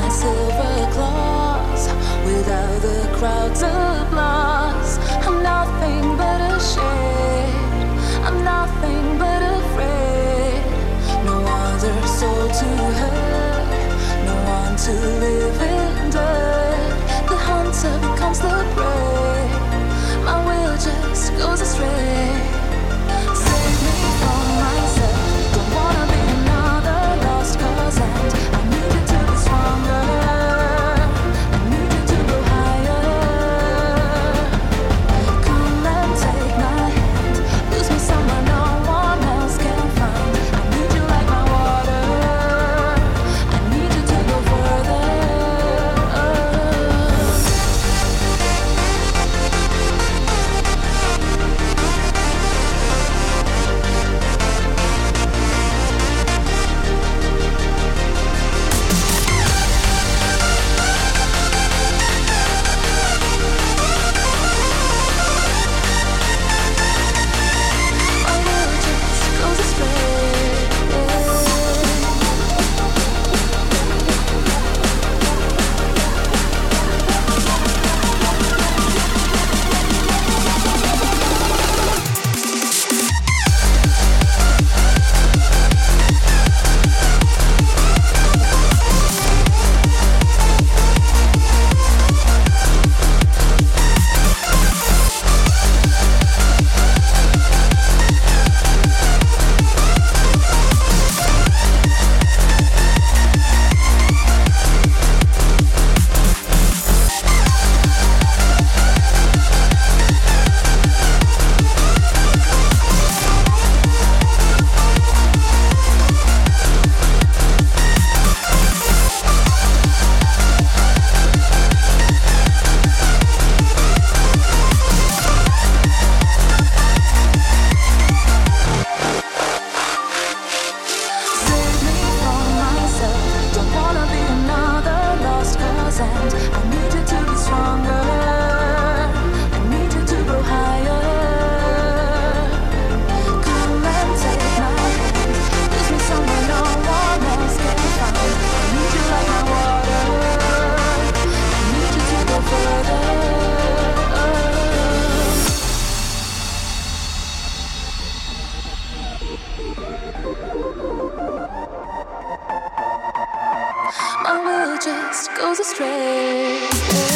silver claws without the crowd's applause. I'm nothing but a shade, I'm nothing but afraid. No other soul to hurt, no one to live in dirt. The hunter becomes the prey, my will just goes astray. Save me from myself, don't wanna be another lost cause, and I need you to be stronger, I need you to go higher. Come and take my hand, lose me somewhere no one else can find. I need you like my water, I need you to go further. My will just goes astray. Save me from myself, don't wanna be another lost cause, and I need you to be stronger, I need you to go higher. Come and take my hand, lose me somewhere no one else can find. I need you like my water, I need you to go further. My will just goes astray.